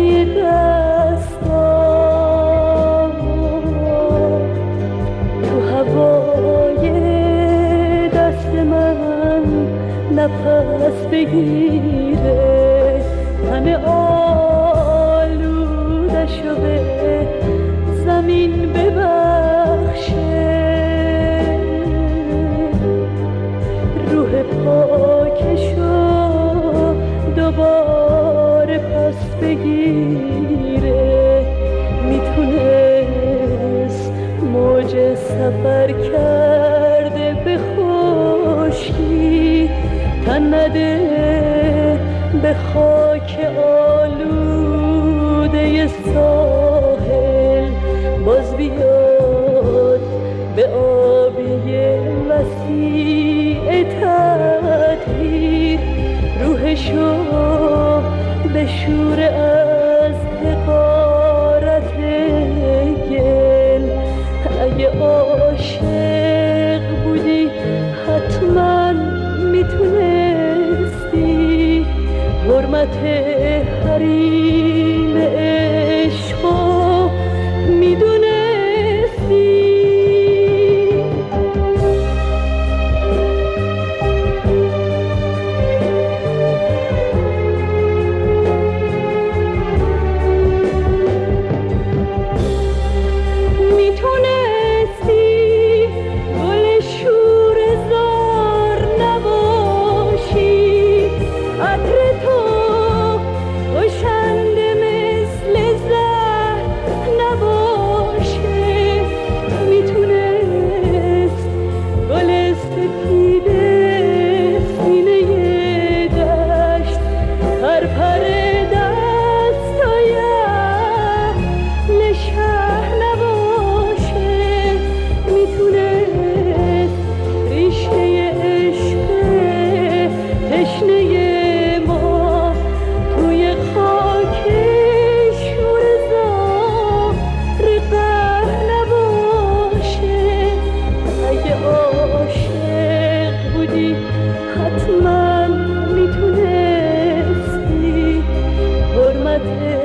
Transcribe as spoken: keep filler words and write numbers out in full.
توی دستام، تو هوای دست من نفس بگیره، همه آلودشو به زمین ببخشه، روح پاکشو دوباره پس بگیره. میتونست موج سفر کرده به خشکی، تن نده به خاک آلوده ساحل، باز بیاد به آبی وسیع تطهیر، روحشو بشوره از حقارت گل. اگه عاشق بودی حتما میتونستی حرمت حریم عشقو میدونستی. حتما میتونستی حرمت